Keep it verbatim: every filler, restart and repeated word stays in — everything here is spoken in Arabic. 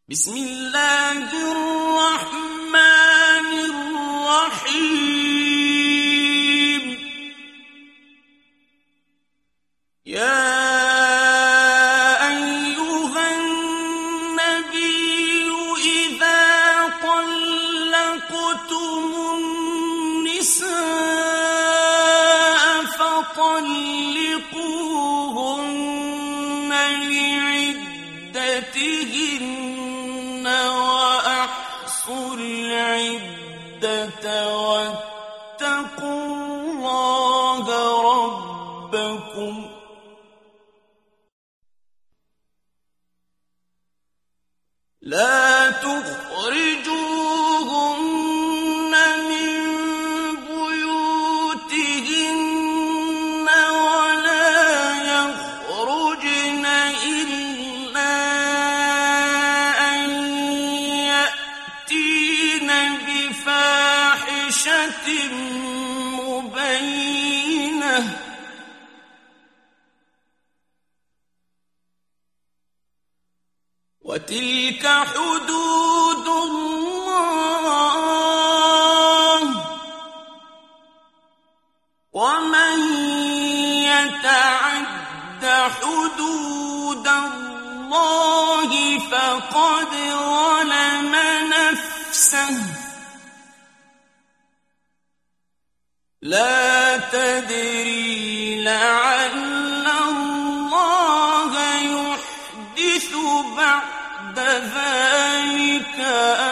بسم الله الرحمن الرحيم. يا أيها النبي إذا طلقتم النساء فطلقوهن لعدتهن وأحصوا العدة واتقوا الله ربكم لا تخرجوهن من بيوتهن ولا يخرجن إلا أن يأتين بفاحشة مبينة وتلك حدود الله ومن يتعد حدود الله فقد ظلم نفسه لا تدري لعل الله يحدث بعد ذلك